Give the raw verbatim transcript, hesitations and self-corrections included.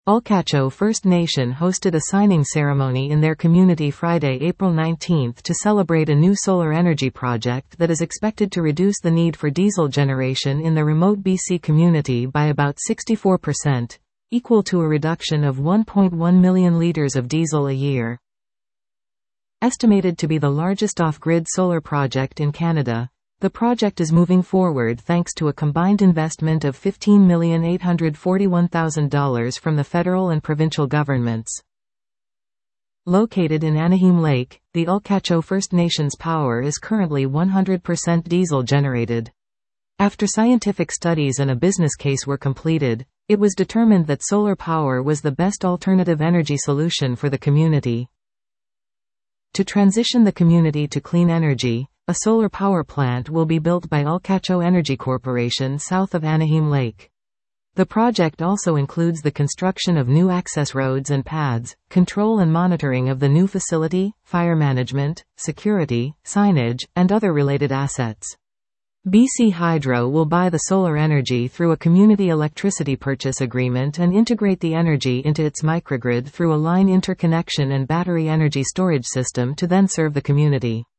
Ulkacho First Nation hosted a signing ceremony in their community Friday, April nineteenth to celebrate a new solar energy project that is expected to reduce the need for diesel generation in the remote B C community by about sixty-four percent, equal to a reduction of one point one million liters of diesel a year. Estimated to be the largest off-grid solar project in Canada, the project is moving forward thanks to a combined investment of fifteen million eight hundred forty-one thousand dollars from the federal and provincial governments. Located in Anaheim Lake, the Ulkacho First Nations power is currently one hundred percent diesel generated. After scientific studies and a business case were completed, it was determined that solar power was the best alternative energy solution for the community. To transition the community to clean energy, a solar power plant will be built by Ulkacho Energy Corporation south of Anaheim Lake. The project also includes the construction of new access roads and paths, control and monitoring of the new facility, fire management, security, signage, and other related assets. B C Hydro will buy the solar energy through a community electricity purchase agreement and integrate the energy into its microgrid through a line interconnection and battery energy storage system to then serve the community.